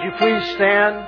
Would you please stand?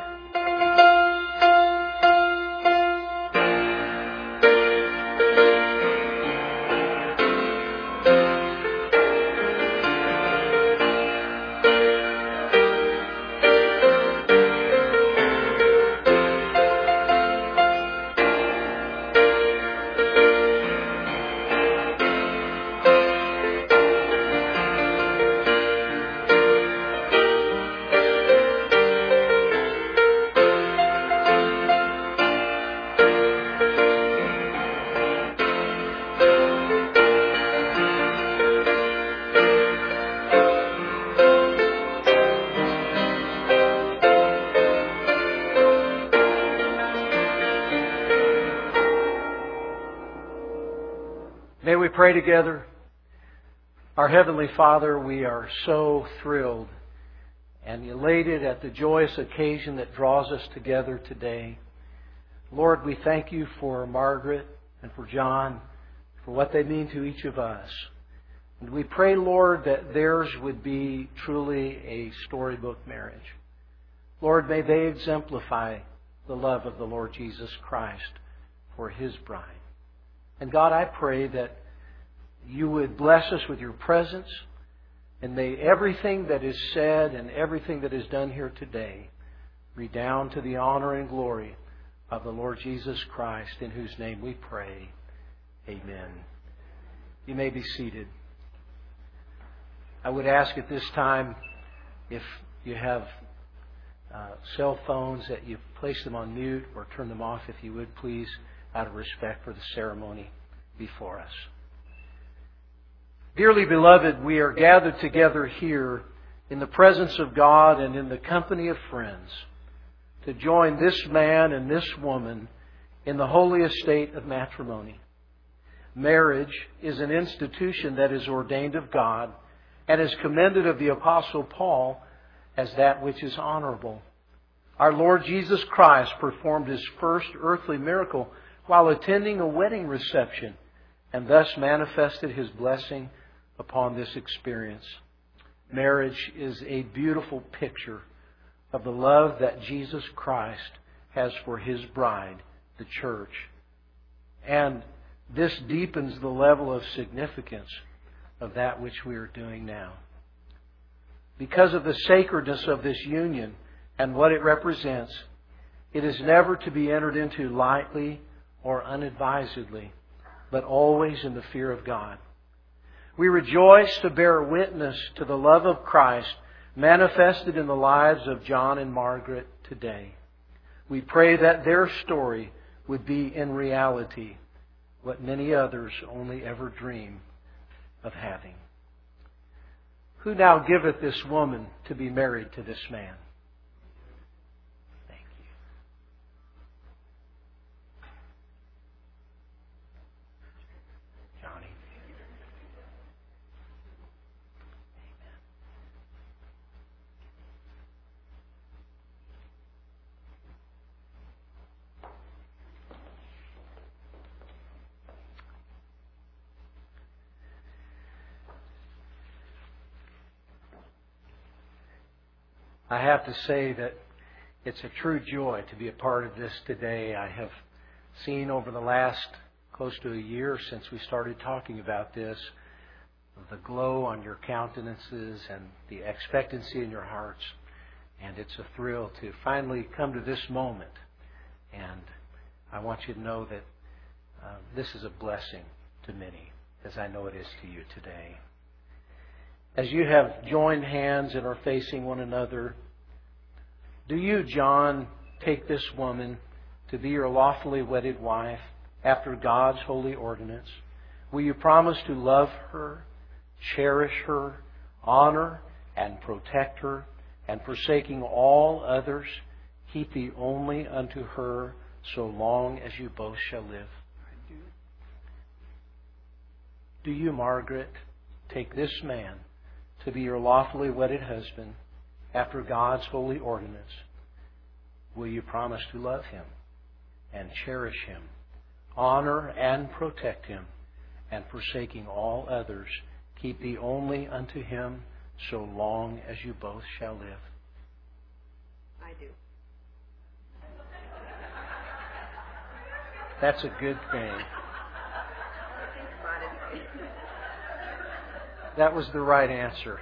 May we pray together. Our Heavenly Father, we are so thrilled and elated at the joyous occasion that draws us together today. Lord, we thank you for Margaret and for John, for what they mean to each of us. And we pray, Lord, that theirs would be truly a storybook marriage. Lord, may they exemplify the love of the Lord Jesus Christ for His bride. And God, I pray that you would bless us with your presence, and may everything that is said and everything that is done here today redound to the honor and glory of the Lord Jesus Christ, in whose name we pray. Amen. You may be seated. I would ask at this time, if you have cell phones, that you place them on mute or turn them off, if you would, please, out of respect for the ceremony before us. Dearly beloved, we are gathered together here in the presence of God and in the company of friends to join this man and this woman in the holy estate of matrimony. Marriage is an institution that is ordained of God and is commended of the Apostle Paul as that which is honorable. Our Lord Jesus Christ performed His first earthly miracle while attending a wedding reception, and thus manifested His blessing upon this experience. Marriage is a beautiful picture of the love that Jesus Christ has for His bride, the church. And this deepens the level of significance of that which we are doing now. Because of the sacredness of this union and what it represents, it is never to be entered into lightly or unadvisedly, but always in the fear of God. We rejoice to bear witness to the love of Christ manifested in the lives of John and Margaret today. We pray that their story would be in reality what many others only ever dream of having. Who now giveth this woman to be married to this man? Thank you. Johnny. I have to say that it's a true joy to be a part of this today. I have seen over the last close to a year since we started talking about this, the glow on your countenances and the expectancy in your hearts. And it's a thrill to finally come to this moment. And I want you to know that this is a blessing to many, as I know it is to you today. As you have joined hands and are facing one another, do you, John, take this woman to be your lawfully wedded wife after God's holy ordinance? Will you promise to love her, cherish her, honor and protect her, and forsaking all others, keep thee only unto her so long as you both shall live? Do you, Margaret, take this man to be your lawfully wedded husband after God's holy ordinance? Will you promise to love him and cherish him, honor and protect him, and forsaking all others, keep thee only unto him so long as you both shall live? do. That's a good thing. Think about it. That was the right answer.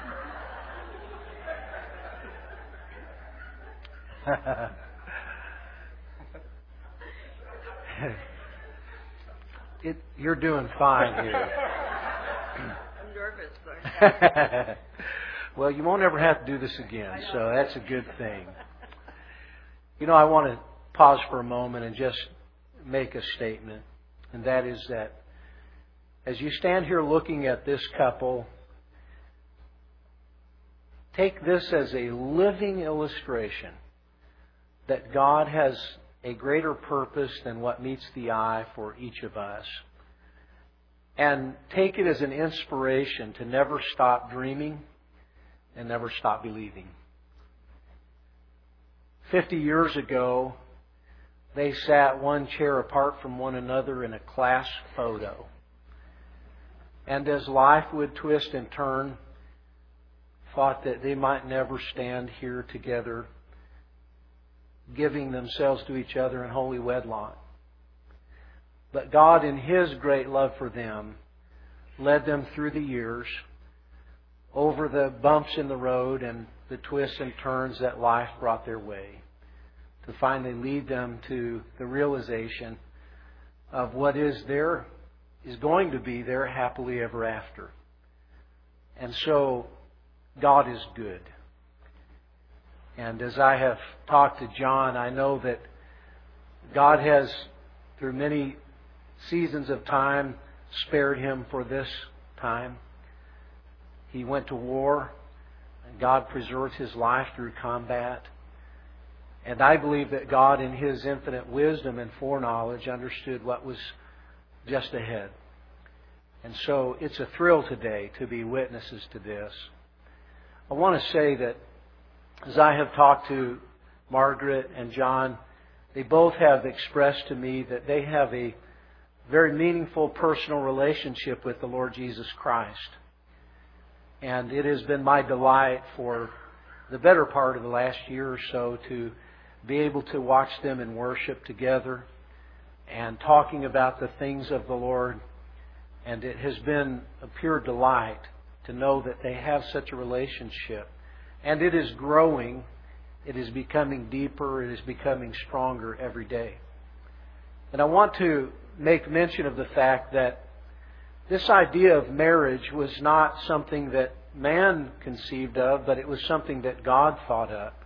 You're doing fine here. I'm nervous. Well, you won't ever have to do this again, so that's a good thing. You know, I want to pause for a moment and just make a statement, and that is that as you stand here looking at this couple, take this as a living illustration that God has a greater purpose than what meets the eye for each of us. And take it as an inspiration to never stop dreaming and never stop believing. 50 years ago, they sat one chair apart from one another in a class photo. And as life would twist and turn, thought that they might never stand here together, giving themselves to each other in holy wedlock. But God, in His great love for them, led them through the years, over the bumps in the road and the twists and turns that life brought their way, to finally lead them to the realization of what is going to be their happily ever after. And so, God is good. And as I have talked to John, I know that God has, through many seasons of time, spared him for this time. He went to war, and God preserved his life through combat. And I believe that God, in His infinite wisdom and foreknowledge, understood what was just ahead. And so it's a thrill today to be witnesses to this. I want to say that as I have talked to Margaret and John, they both have expressed to me that they have a very meaningful personal relationship with the Lord Jesus Christ. And it has been my delight for the better part of the last year or so to be able to watch them in worship together and talking about the things of the Lord. And it has been a pure delight to know that they have such a relationship. And it is growing. It is becoming deeper. It is becoming stronger every day. And I want to make mention of the fact that this idea of marriage was not something that man conceived of, but it was something that God thought up.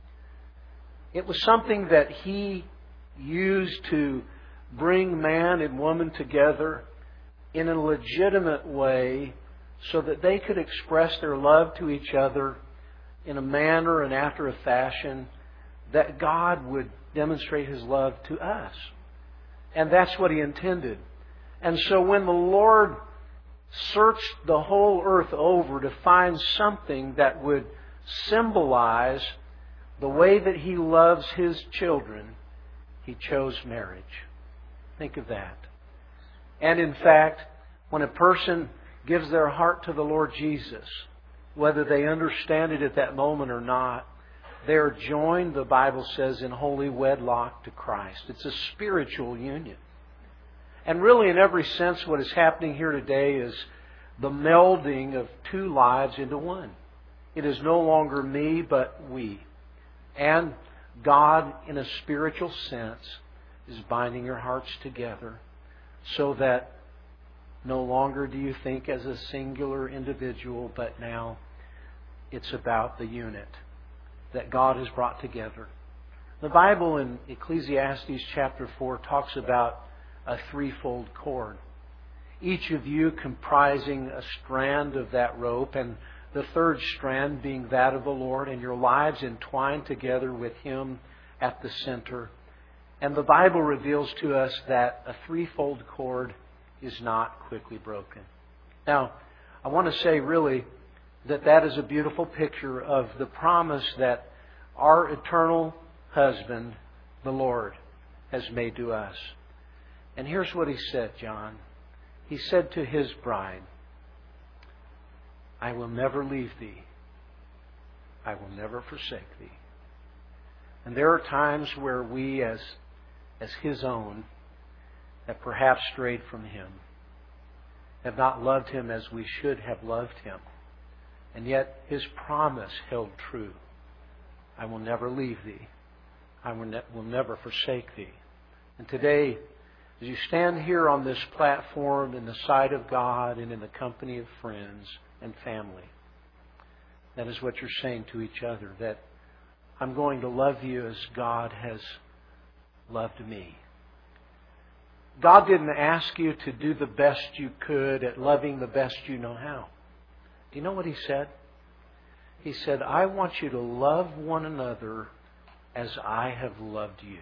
It was something that He used to bring man and woman together in a legitimate way so that they could express their love to each other in a manner and after a fashion that God would demonstrate His love to us. And that's what He intended. And so when the Lord searched the whole earth over to find something that would symbolize the way that He loves His children, He chose marriage. Think of that. And in fact, when a person gives their heart to the Lord Jesus, whether they understand it at that moment or not, they are joined, the Bible says, in holy wedlock to Christ. It's a spiritual union. And really, in every sense, what is happening here today is the melding of two lives into one. It is no longer me, but we. And God, in a spiritual sense, is binding your hearts together so that no longer do you think as a singular individual, but now it's about the unit that God has brought together. The Bible in Ecclesiastes chapter 4 talks about a threefold cord. Each of you comprising a strand of that rope, and the third strand being that of the Lord, and your lives entwined together with Him at the center. And the Bible reveals to us that a threefold cord is not quickly broken. Now, I want to say really that is a beautiful picture of the promise that our eternal husband, the Lord, has made to us. And here's what He said, John. He said to His bride, I will never leave thee. I will never forsake thee. And there are times where we, as His own, have perhaps strayed from Him, have not loved Him as we should have loved Him. And yet His promise held true. I will never leave thee. I will never forsake thee. And today, as you stand here on this platform in the sight of God and in the company of friends and family, that is what you're saying to each other, that I'm going to love you as God has loved me. God didn't ask you to do the best you could at loving the best you know how. Do you know what He said? He said, I want you to love one another as I have loved you.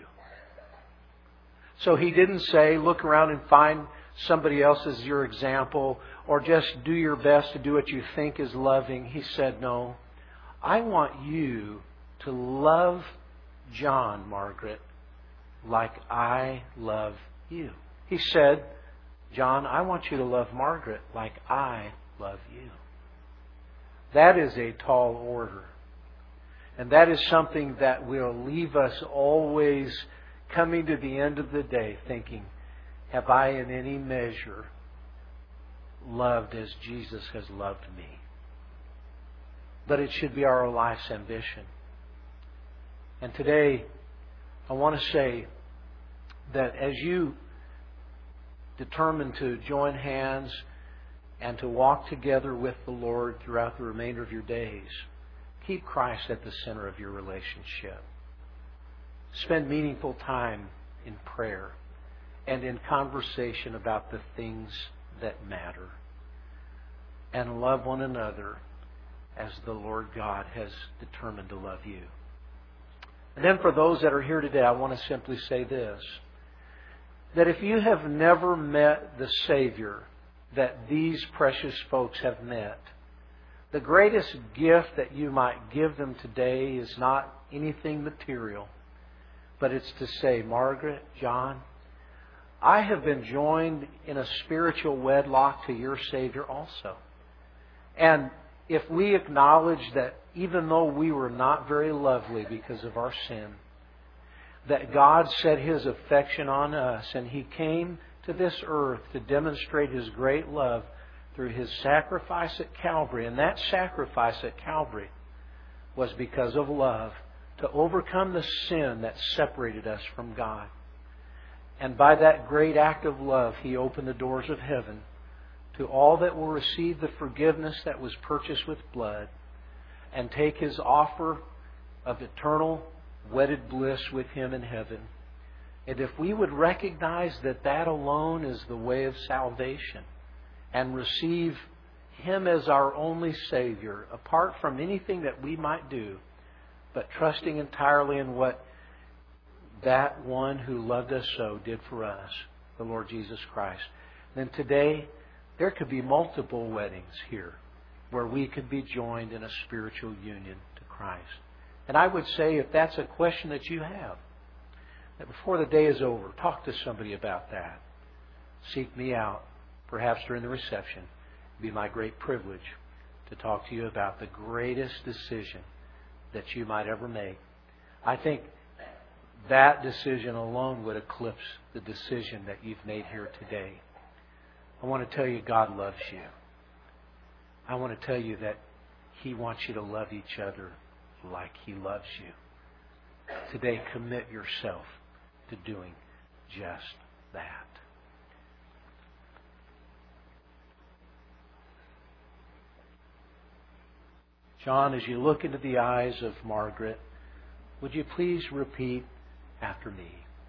So He didn't say, look around and find somebody else as your example, or just do your best to do what you think is loving. He said, no, I want you to love John, Margaret, like I love you. He said, John, I want you to love Margaret like I love you. That is a tall order. And that is something that will leave us always coming to the end of the day thinking, have I in any measure loved as Jesus has loved me? But it should be our life's ambition. And today, I want to say that as you determine to join hands and to walk together with the Lord throughout the remainder of your days, keep Christ at the center of your relationship. Spend meaningful time in prayer and in conversation about the things that matter. And love one another as the Lord God has determined to love you. And then for those that are here today, I want to simply say this, that if you have never met the Savior that these precious folks have met, the greatest gift that you might give them today is not anything material, but it's to say, Margaret, John, I have been joined in a spiritual wedlock to your Savior also. And if we acknowledge that even though we were not very lovely because of our sin, that God set His affection on us and He came to this earth to demonstrate His great love through His sacrifice at Calvary. And that sacrifice at Calvary was because of love, to overcome the sin that separated us from God. And by that great act of love, He opened the doors of heaven to all that will receive the forgiveness that was purchased with blood and take His offer of eternal wedded bliss with Him in heaven. And if we would recognize that that alone is the way of salvation and receive Him as our only Savior, apart from anything that we might do, but trusting entirely in what that one who loved us so did for us, the Lord Jesus Christ, then today there could be multiple weddings here where we could be joined in a spiritual union to Christ. And I would say, if that's a question that you have, that before the day is over, talk to somebody about that. Seek me out, perhaps during the reception. It'd be my great privilege to talk to you about the greatest decision that you might ever make. I think that decision alone would eclipse the decision that you've made here today. I want to tell you God loves you. I want to tell you that He wants you to love each other like He loves you. Today, commit yourself to doing just that. John, as you look into the eyes of Margaret, would you please repeat after me?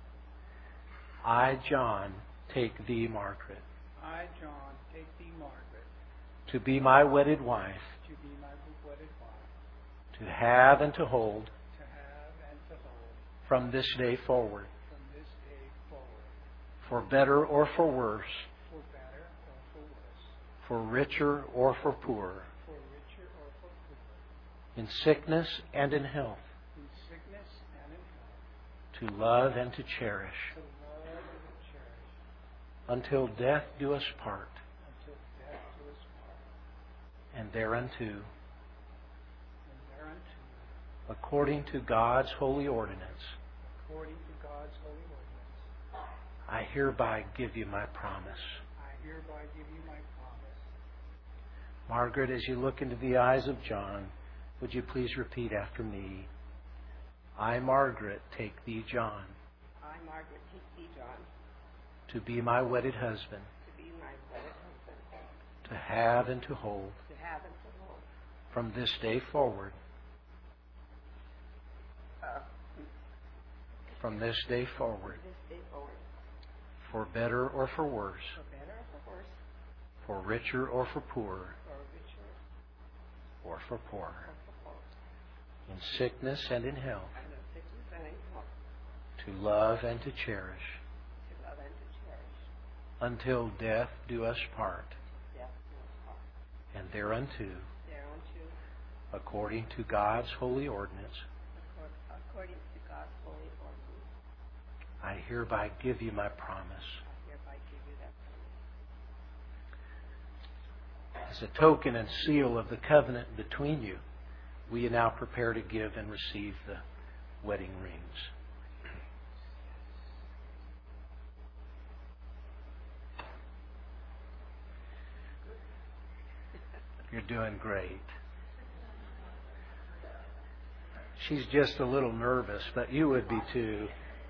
I, John, take thee, Margaret. I, John, take thee, Margaret. To be my wedded wife. To be my wedded wife. To have and to hold. To have and to hold. From this day forward. From this day forward. For better or for worse. For better or for worse. For richer or for poorer. For richer or for poorer. In sickness and in health. In sickness and in health. To love and to cherish. To love and to cherish. Until death do us part. Until death do us part. And thereunto. And thereunto. according to God's holy ordinance, according to God's holy ordinance, I hereby give you my promise. I hereby give you my promise. Margaret, as you look into the eyes of John, would you please repeat after me? I, Margaret, take thee, John, I, Margaret, take thee, John, to be my wedded husband, to be my wedded husband, to have and to hold, to have and to hold, from this day forward, from this day forward, for better or for worse, for richer or for poorer, or for poorer, in sickness and in health, to love and to cherish, until death do us part, and thereunto, according to God's holy ordinance, I hereby give you my promise. As a token and seal of the covenant between you, we now prepare to give and receive the wedding rings. You're doing great. She's just a little nervous, but you would be too.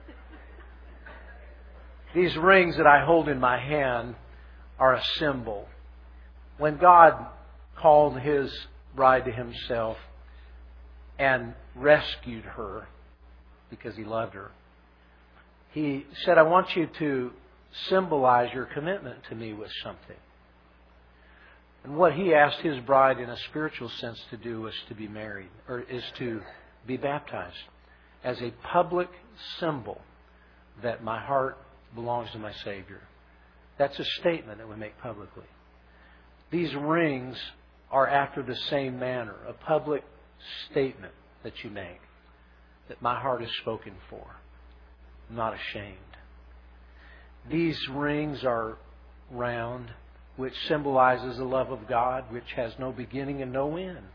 These rings that I hold in my hand are a symbol. When God called His bride to Himself and rescued her because He loved her, He said, I want you to symbolize your commitment to me with something. And what He asked His bride in a spiritual sense to do was to be married, or is to be baptized as a public symbol that my heart belongs to my Savior. That's a statement that we make publicly. These rings are after the same manner, a public statement that you make, that my heart is spoken for. I'm not ashamed. These rings are round, which symbolizes the love of God, which has no beginning and no end.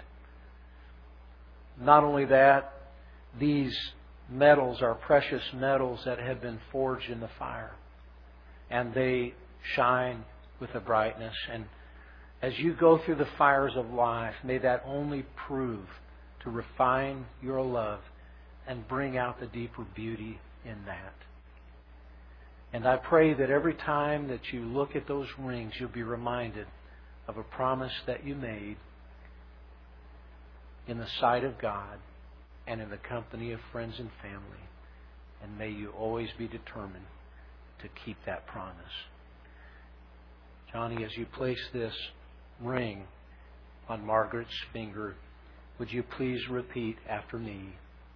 Not only that, these metals are precious metals that have been forged in the fire. And they shine with a brightness. And as you go through the fires of life, may that only prove to refine your love and bring out the deeper beauty in that. And I pray that every time that you look at those rings, you'll be reminded of a promise that you made in the sight of God and in the company of friends and family. And may you always be determined to keep that promise. Johnny, as you place this ring on Margaret's finger, would you please repeat after me?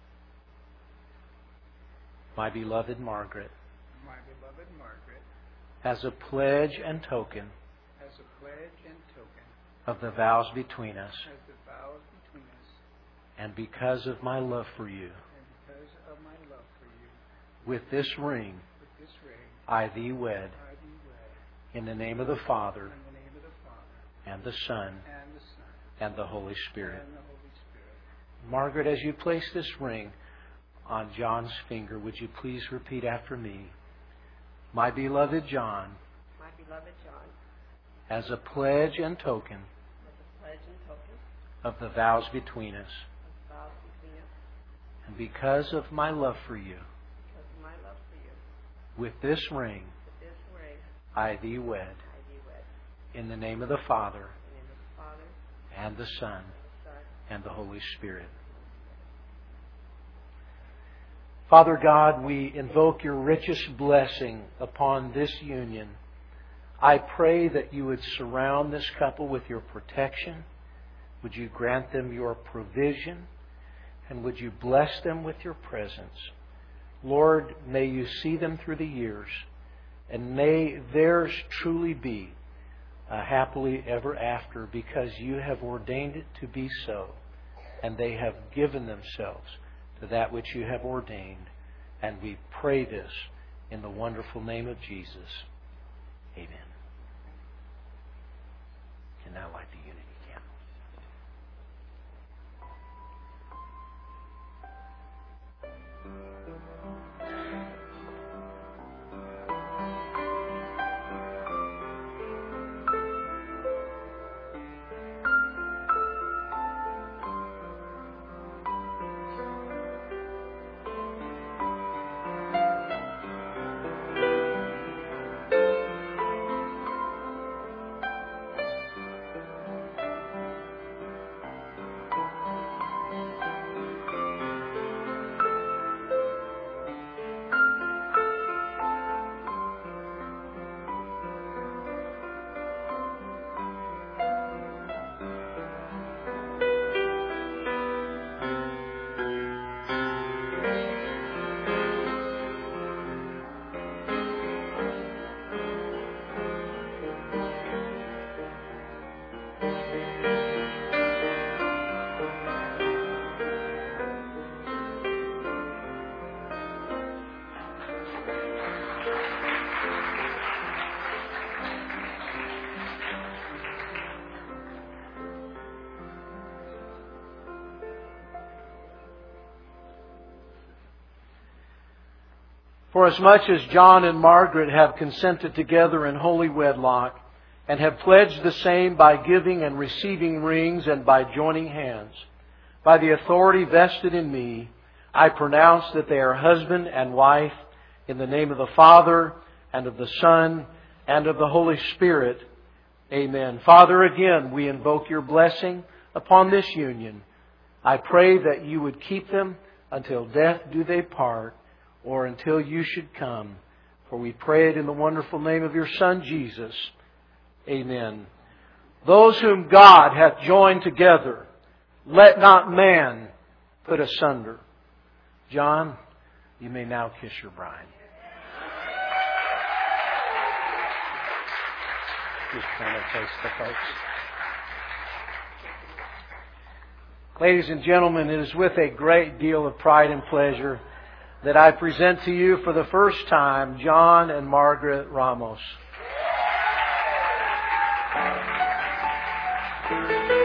My beloved Margaret, My beloved Margaret, as a pledge and token as a pledge and token of the vows between us, as the vows between us, and because of my love for you, and because of my love for you, with this ring with this ring, I thee wed, I thee wed, in the name of the Father, in the name of the Father, and the Son, and the Son, and the Holy Spirit. and the Holy Spirit. Margaret, as you place this ring on John's finger, would you please repeat after me? My beloved John, my beloved John, as a pledge and token as a pledge and token of the vows between us, of the vows between us, and because of my love for you, because of my love for you, with this ring with this ring, I thee wed, I thee wed, in the name of the Father, in the name of the Father, and the Son, and the Son, and the Holy Spirit. Father God, we invoke your richest blessing upon this union. I pray that you would surround this couple with your protection. Would you grant them your provision? And would you bless them with your presence? Lord, may you see them through the years. And may theirs truly be a happily ever after, because you have ordained it to be so. And they have given themselves to that which you have ordained. And we pray this in the wonderful name of Jesus. Amen. And now light the unity candle. For as much as John and Margaret have consented together in holy wedlock, and have pledged the same by giving and receiving rings and by joining hands, by the authority vested in me, I pronounce that they are husband and wife in the name of the Father, and of the Son, and of the Holy Spirit. Amen. Father, again, we invoke your blessing upon this union. I pray that you would keep them until death do they part, or until you should come. For we pray it in the wonderful name of your Son, Jesus. Amen. Those whom God hath joined together, let not man put asunder. John, you may now kiss your bride. Just trying to taste the folks. Ladies and gentlemen, it is with a great deal of pride and pleasure that I present to you for the first time John and Margaret Ramos.